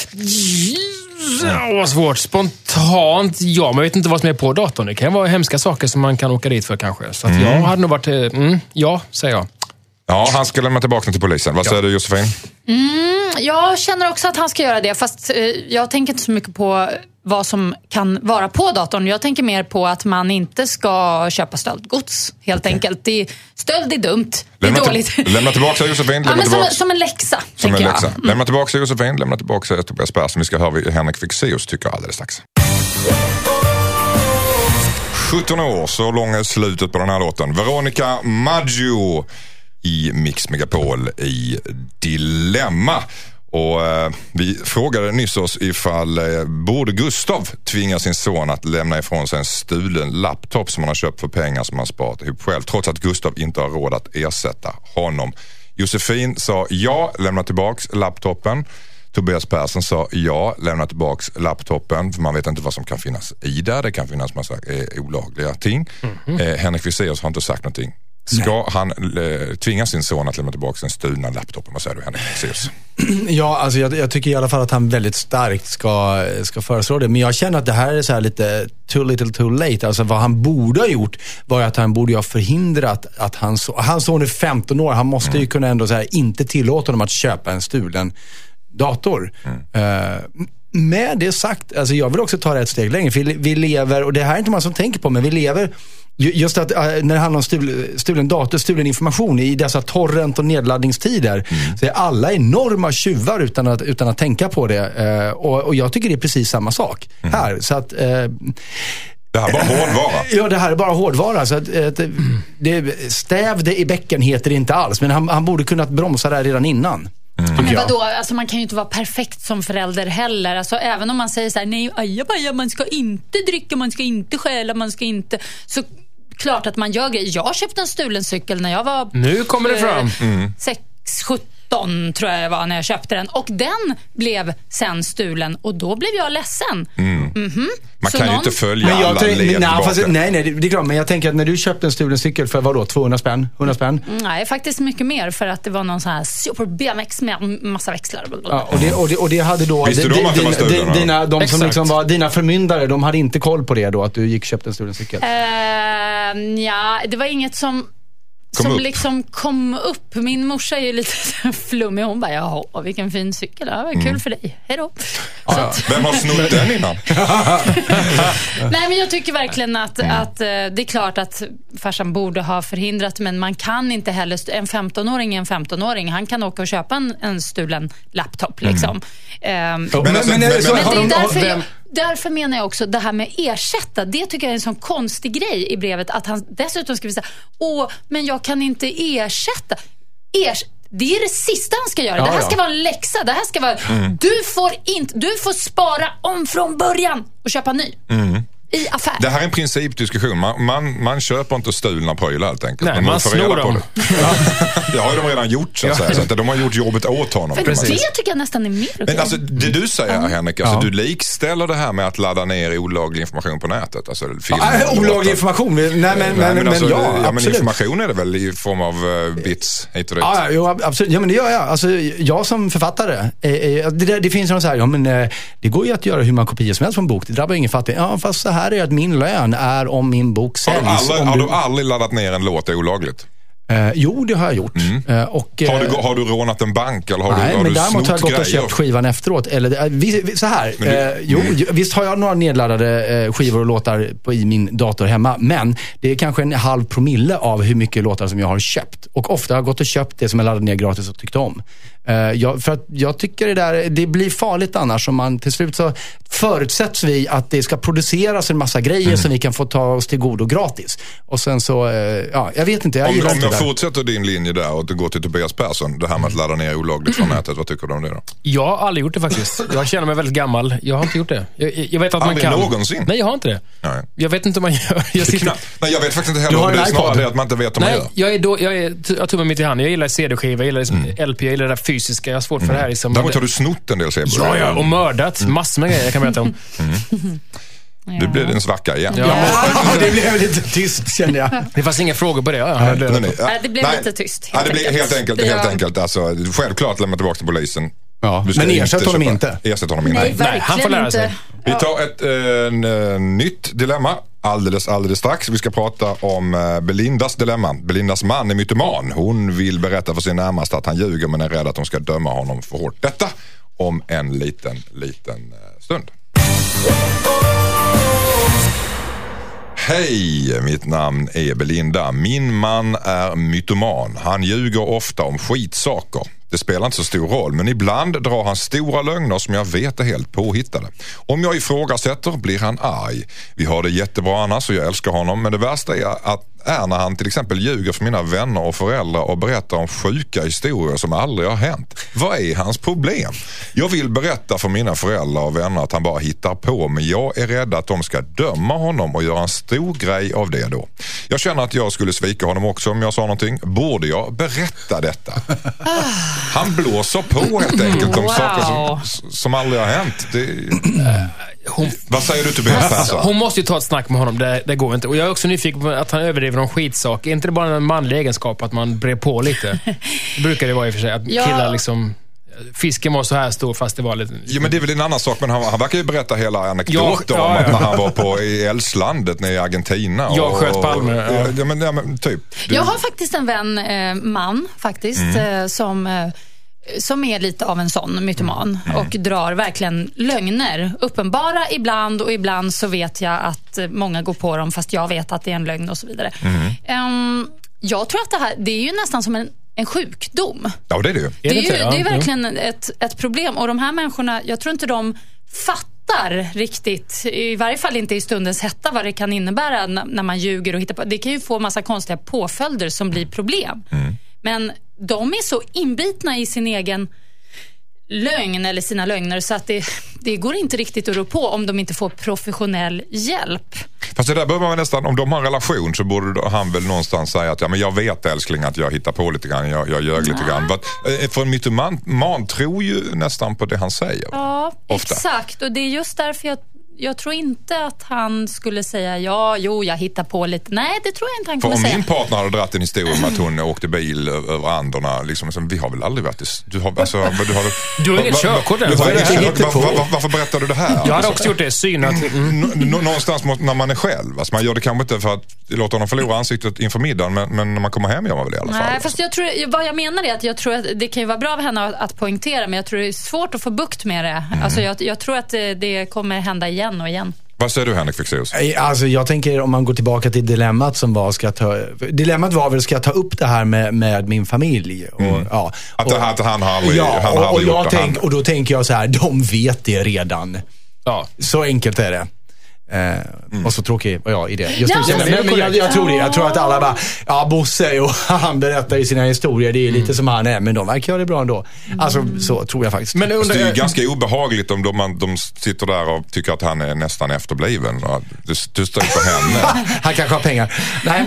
Vad svårt. Spontant, ja, men jag vet inte vad som är på datorn. Det kan vara hemska saker som man kan åka dit för kanske. Så att jag hade nog varit, ja, säger jag. Ja, han ska lämna tillbaka den till polisen. Vad säger du, Josefin? Jag känner också att han ska göra det, fast jag tänker inte så mycket på vad som kan vara på datorn. Jag tänker mer på att man inte ska köpa stöldgods, helt enkelt. Stöld är dumt. Det är dåligt. Lämna tillbaka Josefin. Som en läxa, som en läxa. Lämna tillbaka Josefin, lämna tillbaka Tobias Persson. Vi ska höra vad Henrik Fexeus tycker alldeles strax. 17 år, så lång är slutet på den här låten. Veronica Maggio i Mix Megapol i Dilemma. Och vi frågade nyss oss ifall borde Gustav tvinga sin son att lämna ifrån sig en stulen laptop som han har köpt för pengar som han sparat ihop själv, trots att Gustav inte har råd att ersätta honom. Josefin sa ja, lämna tillbaks laptopen. Tobias Persson sa ja, lämna tillbaks laptopen, för man vet inte vad som kan finnas i där. Det kan finnas massa olagliga ting. Henrik Fexeus har inte sagt någonting. Ska han tvinga sin son att lämna tillbaka den stulna laptopen? Vad säger du, Henrik Fexeus? Ja, alltså jag tycker i alla fall att han väldigt starkt ska föreslå det. Men jag känner att det här är så här lite too little too late. Alltså vad han borde ha gjort var att han borde ha förhindrat att hans son är 15 år. Han måste ju kunna ändå så här, inte tillåta honom att köpa en stulen dator. Med det sagt, alltså jag vill också ta det ett steg längre. För vi lever, och det här är inte man som tänker på, men vi lever just att när det handlar om stulen dator, stulen information i dessa torrent- och nedladdningstider, så är alla enorma tjuvar utan att tänka på det. Och jag tycker det är precis samma sak här. Så att... Det här är bara hårdvara. Ja, det här är bara hårdvara. Så att, stävde i bäcken heter det inte alls. Men han borde kunnat bromsa där redan innan. Men vadå? Alltså man kan ju inte vara perfekt som förälder heller. Alltså även om man säger så här, nej, ajabaja, man ska inte dricka, man ska inte stjäla, man ska inte... Så klart att man gör grejer. Jag köpte en stulen cykel när jag var... Nu kommer det fram. 6-17 tror jag var när jag köpte den. Och den blev sen stulen. Och då blev jag ledsen. Man kan ju inte följa alla led tillbaka. Nej, det är klart. Men jag tänker att när du köpte en stulen cykel för vadå? 200 spänn? 100 spänn? Nej, faktiskt mycket mer. För att det var någon sån här super BMX med massa växlar. Ja, och det hade då... Visste du om att det var stulen? De som liksom var dina förmyndare, de hade inte koll på det då, att du gick och köpte en stulen cykel? Ja, det var inget som liksom kom upp. Min morsa är ju lite flummig. Hon bara, jaha, vilken fin cykel. Ja, kul för dig. Hej då. Vem har snott den innan? Nej, men jag tycker verkligen att det är klart att farsan borde ha förhindrat, men man kan inte heller, en 15-åring är en 15-åring. Han kan åka och köpa en stulen laptop liksom. Därför menar jag också det här med ersätta, det tycker jag är en sån konstig grej i brevet, att han dessutom skriver så här, men jag kan inte ersätta. Det är det sista han ska göra. Det här ska vara en läxa. Det här ska vara, du får spara om från början och köpa ny. i affär. Det här är en principdiskussion. Man köper inte stulna prylar helt enkelt. Nej, man snor dem. Det har ju de redan gjort så att säga. Så att de har gjort jobbet åt honom. För det tycker jag nästan är mer okej. Men alltså, det du säger Henrik, alltså, du likställer det här med att ladda ner olaglig information på nätet. Alltså, olaglig information? Men alltså, ja, absolut. Men information är det väl i form av bits hit och dit? Ja, jo, absolut. Ja, men det gör jag. Alltså, jag som författare, det finns någon så här, det går ju att göra hur man kopior som helst från en bok. Det drabbar ingen fattig. Ja, fast så här är att min lön är om min bok säljs. Har du aldrig laddat ner en låt olagligt? Jo, det har jag gjort. Och, har du rånat en bank eller har men du däremot har jag gått och köpt skivan efteråt. Eller, så här, visst har jag några nedladdade skivor och låtar i min dator hemma, men det är kanske 0,5 promille av hur mycket låtar som jag har köpt. Och ofta har jag gått och köpt det som jag laddade ner gratis och tyckte om. För att jag tycker det blir farligt annars om man till slut så förutsätts vi att det ska produceras en massa grejer som vi kan få ta oss till godo gratis. Och sen så, jag vet inte, jag gillar inte det. Om jag fortsätter din linje där och går till Tobias Persson, det här med att ladda ner olagligt från nätet, vad tycker du om det då? Jag har aldrig gjort det faktiskt. Jag känner mig väldigt gammal. Jag har inte gjort det. Jag vet att man kan. Aldrig någonsin? Nej, jag har inte det. Nej. Jag vet inte om man gör. Nej, jag vet faktiskt inte heller om det är snarare att man inte vet om man gör. Jag tog mig mitt i hand. Jag gillar CD-skiva, jag gillar LP, jag gillar det där fysiska. Jag har svårt för det här. Liksom. Däremot har du snott en del CD. Ja, och mördat. Massor med grejer jag kan berätta om. Du blev en svacka igen. Ja, det blev lite tyst kände jag. Det fanns inga frågor på det. Det blev lite tyst. Det blev helt enkelt. Alltså, självklart lämna tillbaka till polisen. Ja, men ersätt honom inte. Ersätt honom inte. Nej, han får lära sig. Vi tar ett nytt dilemma alldeles strax. Vi ska prata om Belindas dilemma. Belindas man är mytoman. Hon vill berätta för sin närmaste att han ljuger, men är rädd att de ska döma honom för hårt. Detta om en liten stund. Hej, mitt namn är Belinda. Min man är mytoman. Han ljuger ofta om skitsaker. Det spelar inte så stor roll, men ibland drar han stora lögner som jag vet är helt påhittade. Om jag ifrågasätter blir han arg. Vi har det jättebra annars och jag älskar honom, men det värsta är när han till exempel ljuger för mina vänner och föräldrar och berättar om sjuka historier som aldrig har hänt. Vad är hans problem? Jag vill berätta för mina föräldrar och vänner att han bara hittar på, men jag är rädd att de ska döma honom och göra en stor grej av det då. Jag känner att jag skulle svika honom också om jag sa någonting. Borde jag berätta detta? Han blåser på helt enkelt om saker som aldrig har hänt. Vad säger du till Tobias? Hon måste ju ta ett snack med honom, det går inte. Och jag är också nyfiken på att han överdriver om skitsak. Är inte det bara en manlig egenskap att man brer på lite? Det brukar det vara i och för sig. Att killar liksom... Fisken var så här stor fast det var lite... Ja, men det är väl en annan sak. Men han verkar ju berätta hela anekdoter om att när han var i Älvslandet nere i Argentina. Jag sköt Palme. Ja, men typ. Jag har faktiskt en vän, man faktiskt, som är lite av en sån mytoman och drar verkligen lögner. Uppenbara ibland, och ibland så vet jag att många går på dem fast jag vet att det är en lögn och så vidare. Jag tror att det är ju nästan som en sjukdom. Ja, det är det ju. Det är verkligen ett problem. Och de här människorna, jag tror inte de fattar riktigt, i varje fall inte i stundens hetta, vad det kan innebära när man ljuger och hittar på. Det kan ju få massa konstiga påföljder som blir problem. Men de är så inbitna i sin egen lögn eller sina lögner så att det går inte riktigt att rå på om de inte får professionell hjälp. Fast det där behöver man nästan, om de har en relation så borde han väl någonstans säga att men jag vet älskling att jag hittar på lite grann, jag ljög lite grann. För en mytoman tror ju nästan på det han säger. Ja, ofta. Exakt. Och det är just därför jag tror inte att han skulle säga jag hittar på lite. Nej, det tror jag inte han kommer säga. För om min partner hade dratt en historia om att hon åkte bil över Anderna, liksom, vi har väl aldrig varit du har inget körkort. Varför berättar du det här? Jag hade också gjort det, synat. Någonstans när man är själv. Alltså, man gör det kanske inte för att låta honom förlora ansiktet inför middagen, men när man kommer hem gör man väl i alla fall. Nej, fast jag tror, vad jag menar är att jag tror att det kan ju vara bra av henne att poängtera, men jag tror det är svårt att få bukt med det. Alltså, jag tror att det kommer hända igen och igen. Vad säger du, Henrik Fexeus? Alltså jag tänker, om man går tillbaka till dilemmat som var, dilemmat var väl, ska jag ta upp det här med min familj? Och, att han har aldrig gjort det. Och då tänker jag så här, de vet det redan. Ja. Så enkelt är det. Och så tråkig var jag i det. Just Ja, men jag tror det. Jag tror att alla bara, Bosse och han berättar i sina historier, det är lite som han är, men de verkar göra det bra ändå. Alltså, så tror jag faktiskt. Men det är ju ganska obehagligt om de sitter där och tycker att han är nästan efterbliven. Du står på henne. Han kanske har pengar. Nej,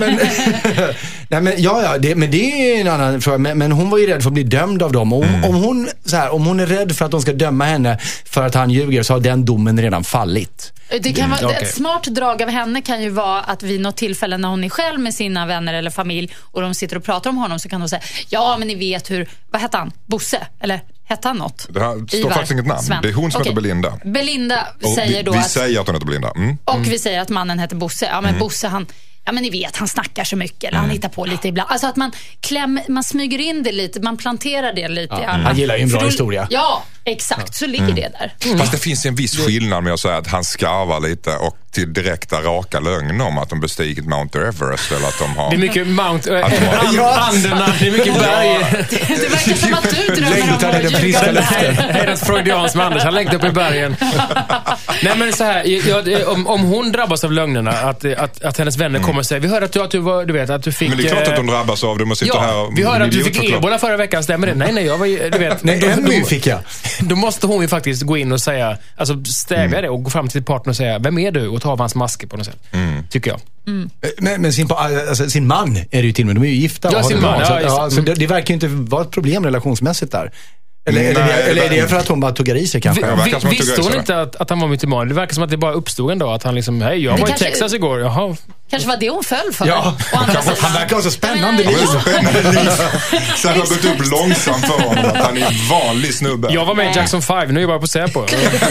men det är en annan fråga. Men hon var ju rädd för att bli dömd av dem. Om hon är rädd för att de ska döma henne för att han ljuger, så har den domen redan fallit. Det kan vara, ett smart drag av henne kan ju vara att vid något tillfälle när hon är själv med sina vänner eller familj och de sitter och pratar om honom, så kan hon säga, ja men ni vet hur, vad hette han? Bosse? Eller hette han något? Det här står faktiskt inget namn. Sven. Det är hon som heter Belinda. Belinda säger då vi säger att hon heter Belinda. Och vi säger att mannen heter Bosse. Ja men Bosse, han, ja men ni vet, han snackar så mycket, eller han hittar på lite ibland. Alltså att man smyger in det lite, man planterar det lite i alla. Han gillar ju en bra historia. Ja, exakt, så ligger det där. Fast det finns en viss skillnad med att säga att han skarvar lite och till direkta raka lögner om att de bestigit Mount Everest eller att de har... Det är mycket Anderna, det är mycket berg. Det verkar som att du drömmer om att ljuga. Hej, Freudians med Anders, han längtar upp i bergen. Nej men så här, om hon drabbas av lögnerna, att hennes vänner kommer och säger, vi hörde att du fick... Men det är klart att hon drabbas av det, måste sitta här och... Vi hörde att du fick ebola förra veckan, stämmer det? Nej, jag var ju, du vet... Nej, fick jag. Då måste hon ju faktiskt gå in och säga, alltså stävja det och gå fram till partner och säga, vem är du? Och ta av hans masker på något sätt, tycker jag. Men sin man är det ju till och med, de är ju gifta. Ja, sin man. Så det verkar ju inte vara ett problem relationsmässigt där. Eller är det för att hon bara tuggar i sig kanske? Visste hon inte att han var mytoman? Det verkar som att det bara uppstod en dag att han liksom, hej, jag var i Texas igår. Jaha. Kanske var det hon föll för. Ja, han verkar ha så spännande liv. Så han har gått upp långsamt för honom att han är en vanlig snubbe. Jag var med i Jackson 5, nu är jag bara på Säpo.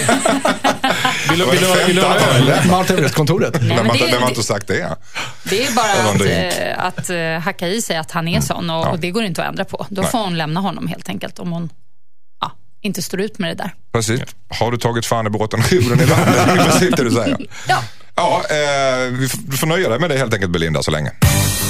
Vill du ha öl? Mount Everest-kontoret. Vem har inte sagt det? Det är bara att hacka i sig att han är sån och det går inte att ändra på. Då får hon lämna honom helt enkelt om hon inte står ut med det där. Precis. Har du tagit fan i båten i landet? Det är precis det du säger. Ja, vi får nöja dig med det helt enkelt, Belinda, så länge.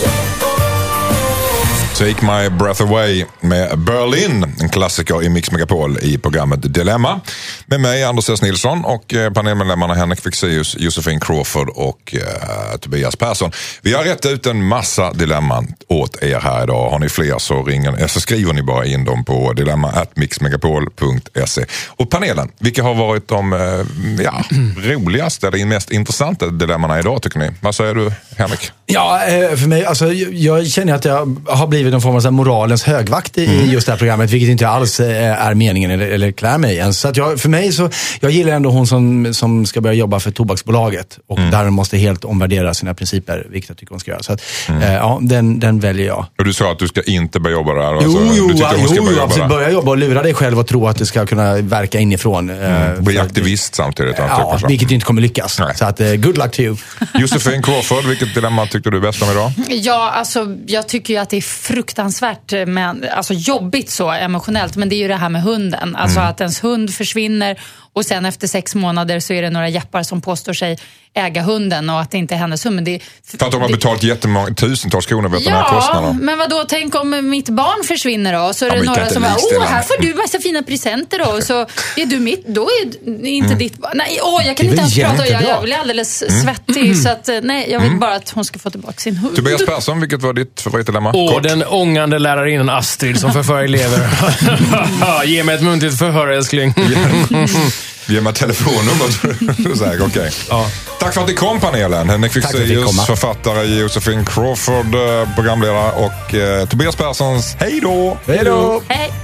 Take My Breath Away med Berlin, en klassiker i Mix Megapol i programmet Dilemma. Med mig, Anders S. Nilsson, och panelmedlemmarna Henrik Fexeus, Josefin Crawford och Tobias Persson. Vi har rätt ut en massa dilemman åt er här idag. Har ni fler så skriver ni bara in dem på dilemma@mixmegapol.se. Och panelen, vilka har varit de roligaste eller mest intressanta dilemmarna idag, tycker ni? Vad säger du, Henrik? Ja, för mig, alltså, jag känner att jag har blivit någon form av moralens högvakt i just det här programmet, vilket inte alls är meningen eller klär mig ens. Så att jag gillar ändå hon som ska börja jobba för tobaksbolaget och där hon måste helt omvärdera sina principer, vilket jag tycker hon ska göra. Så att, den väljer jag. Och du sa att du ska inte börja jobba där? Jo, börja jobba och lura dig själv och tro att du ska kunna verka inifrån. Bli aktivist samtidigt. Ja, vilket inte kommer lyckas. Nej. Så att, good luck to you. Josefin Crawford, vilket dilemma tyckte du bäst om idag? Ja, alltså jag tycker ju att det är fruktansvärt jobbigt så emotionellt, men det är ju det här med hunden. Alltså att ens hund försvinner och sen efter 6 månader så är det några jappar som påstår sig äga hunden och att det inte är hennes hund. Men för att de har betalat jättemånga tusentals kronor vid den här kostnaden. Men vadå, tänk om mitt barn försvinner då, så är det några som bara, här får du massa fina presenter då, och så är du mitt, då är inte ditt barn. Nej, jag kan inte ens prata, jag blir alldeles svettig, så att nej, jag vill bara att hon ska få tillbaka sin hund. Tobias Persson, vilket var ditt favoritdilemma? Den ångande lärarinnan Astrid som förför elever. Ge mig ett muntligt förhör, älskling. Ge mig telefonnummer. Okej. Ja. Tack för att ni kom, panelen. Henrik Fexeus, författare, Josefin Crawford, programledare, och Tobias Perssons. Hej då! Hej då! Hej!